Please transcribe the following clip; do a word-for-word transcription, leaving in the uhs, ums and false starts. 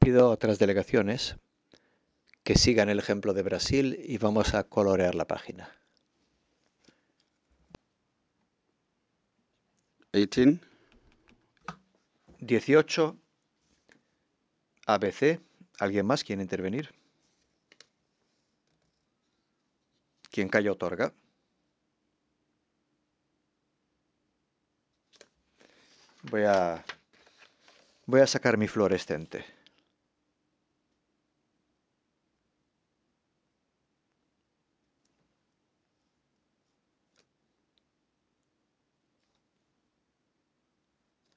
pido a otras delegaciones que sigan el ejemplo de Brasil y vamos a colorear la página. eighteen. dieciocho. A B C. ¿Alguien más quiere intervenir? ¿Quién calla otorga? Voy a, voy a sacar mi fluorescente.